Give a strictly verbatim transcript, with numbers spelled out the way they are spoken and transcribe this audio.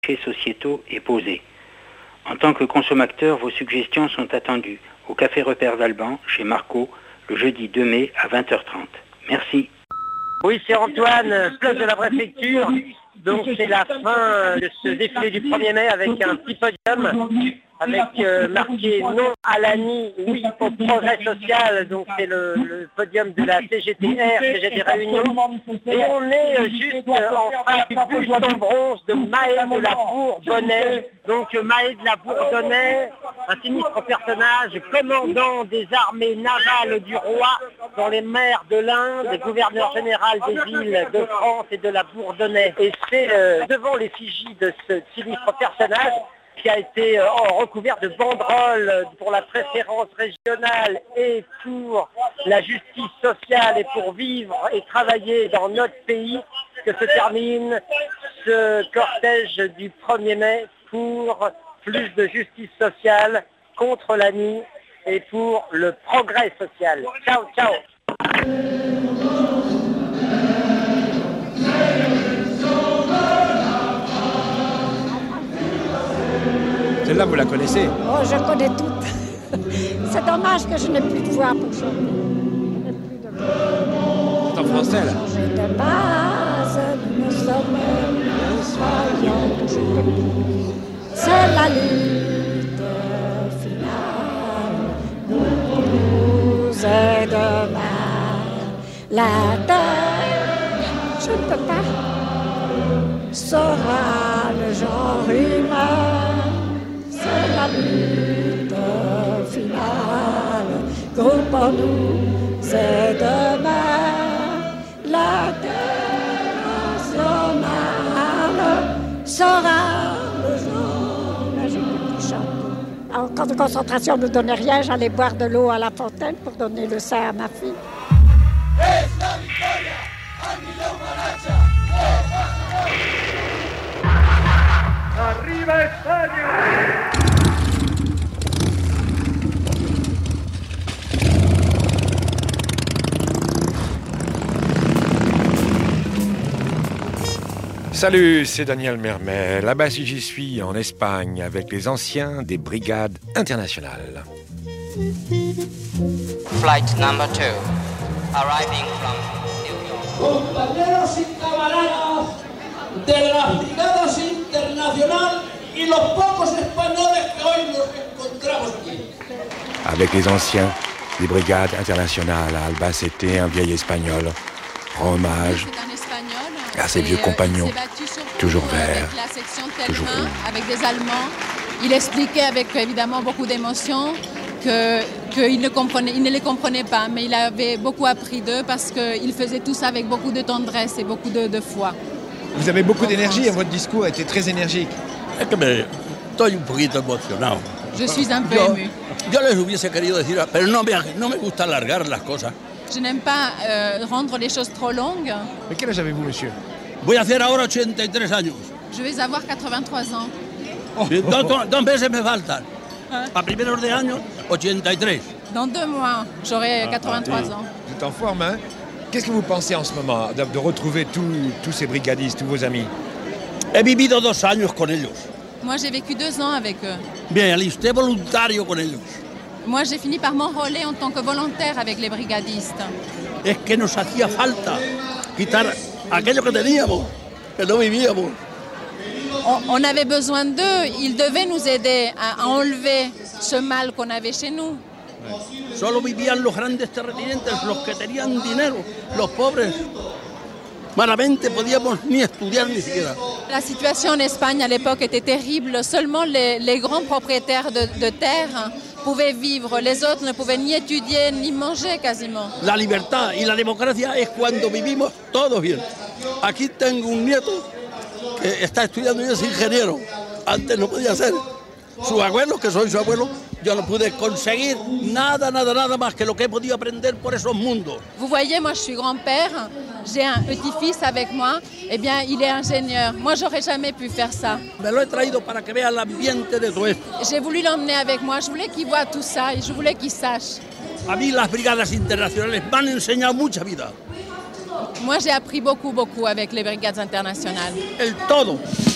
sociétaux est posé. En tant que consommateur, vos suggestions sont attendues au Café Repères d'Alban, chez Marco, le jeudi deux mai à vingt heures trente. Merci. Oui, c'est Antoine, place de la préfecture. Donc c'est la fin de ce défilé du premier mai avec un petit podium avec euh, marqué non à l'A N I, oui au progrès social. Donc c'est le, le podium de la C G T R, C G T Réunion. Et on est euh, juste euh, en face du buste en bronze de Mahé de la Bourdonnais. Donc Mahé de la Bourdonnais, un sinistre personnage, commandant des armées navales du roi dans les mers de l'Inde, gouverneur général des îles de France et de la Bourdonnais. Et c'est euh, devant l'effigie de ce sinistre personnage qui a été euh, recouvert de banderoles pour la préférence régionale et pour la justice sociale et pour vivre et travailler dans notre pays, que se termine ce cortège du premier mai pour plus de justice sociale contre l'A N I et pour le progrès social. Ciao, ciao. Celle-là, vous la connaissez? Oh, je connais toutes. C'est dommage que je n'ai plus de voix pour chanter. Je n'ai plus de voix. C'est en français, là. Changer de base, nous sommes, nous soyons toujours debout. C'est la lutte finale. Nous et demain, la terre, je ne peux pas, sera le genre humain. C'est la lutte finale, groupons-nous, c'est demain, la terre nationale sera le jour. Mais je ne peux plus chanter. En camp de concentration ne me donnait rien, j'allais boire de l'eau à la fontaine pour donner le sein à ma fille. Arriba España! Salut, c'est Daniel Mermet. Là-bas, si j'y suis, en Espagne, avec les anciens des brigades internationales. Flight number two, arriving from New York. Compañeros y camaradas de las brigadas internacionales y los pocos españoles que hoy nos encontramos aquí. Avec les anciens des brigades internationales à Albacete, un vieil espagnol rend hommage à ses vieux compagnons, toujours verts, toujours rouges. Avec des Allemands, il expliquait avec évidemment beaucoup d'émotion que qu'il ne comprenait, il ne les comprenait pas, mais il avait beaucoup appris d'eux parce qu'il faisait tout ça avec beaucoup de tendresse et beaucoup de, de foi. Vous avez beaucoup d'énergie et votre discours a été très énergique. Estoy un poquito emocionado. Je suis un peu yo, ému. Yo les hubiese querido decir, pero no me, no me gusta alargar las cosas. Je n'aime pas euh, rendre les choses trop longues. Mais quel âge avez-vous, monsieur? Voy a hacer ahora ochenta y tres años. Je vais avoir quatre-vingt-trois ans. Oh, dos, dos, dos meses me faltan. Hein? A primeros de año, ochenta y tres. Dans deux mois, j'aurai quatre-vingt-trois ans. Vous êtes en forme, hein? Qu'est-ce que vous pensez en ce moment de, de retrouver tous ces brigadistes, tous vos amis? He vivido dos años con ellos. Moi, j'ai vécu deux ans avec eux. Bien, alisté voluntario con ellos. Moi, j'ai fini par m'enrôler en tant que volontaire avec les brigadistes. Es que nos hacía falta quitar aquello que teníamos, que no vivíamos. On, on avait besoin d'eux. Ils devaient nous aider à, à enlever ce mal qu'on avait chez nous. Solo vivían los grandes terratenientes, los que tenían dinero, los pobres. Malamente podíamos ni estudiar ni siquiera. La situation en Espagne à l'époque était terrible. Seulement les, les grands propriétaires de, de terre pouvaient vivre. Les autres ne pouvaient ni étudier ni manger quasiment. La libertad y la democracia es cuando vivimos todos bien. Aquí tengo un nieto que está estudiando y es ingeniero. Antes no podía ser. Sus abuelos, que soy su abuelo, yo no pude conseguir nada, nada, nada más que lo que he podido aprender por esos mundos. Vous voyez, moi je suis grand-père, j'ai un petit-fils avec moi, eh bien il est ingénieur. Moi j'aurais jamais pu faire ça. Me lo he traído para que vea el ambiente de todo esto. J'ai voulu l'emmener avec moi, je voulais qu'il voit tout ça et je voulais qu'il sache. A mí las brigadas internacionales me han enseñado mucha vida. Moi j'ai appris beaucoup, beaucoup avec les brigades internationales. El todo.